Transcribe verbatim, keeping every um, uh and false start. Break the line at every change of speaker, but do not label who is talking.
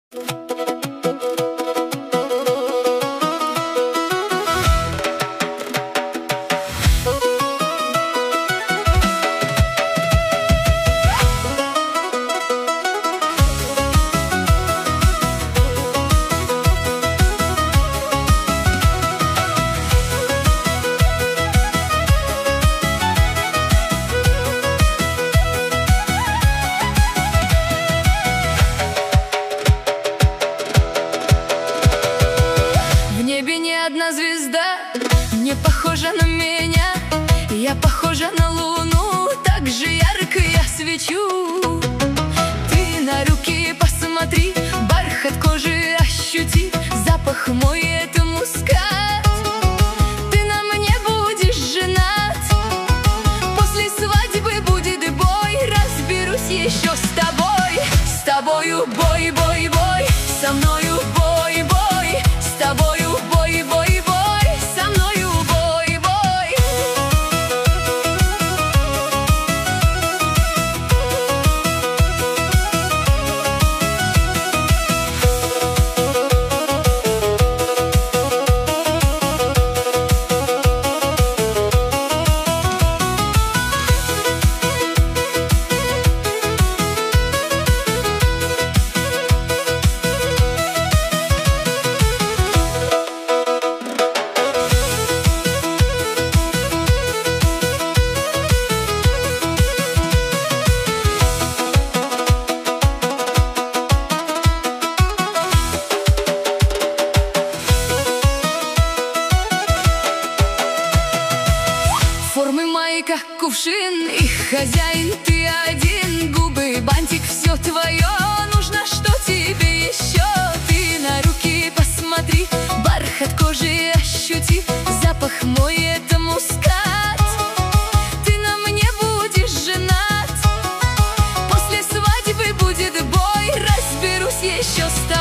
Одна звезда не похожа на меня, я похожа на луну, так же ярко я свечу. Ты на руки посмотри, бархат кожи ощути, запах мой — это мускат. Ты на мне будешь женат, после свадьбы будет бой, разберусь еще с тобой. С тобою бой, бой, бой, со мною бой, бой, с тобою бой, бой, бой, со мною бой, бой. Формы мои как кувшин, их хозяин ты один. Губы, бантик, все твое, нужно что тебе еще? Ты на руки посмотри, бархат кожи ощути, запах мой — это мускат. Ты на мне будешь женат, после свадьбы будет бой, разберусь еще с тобой.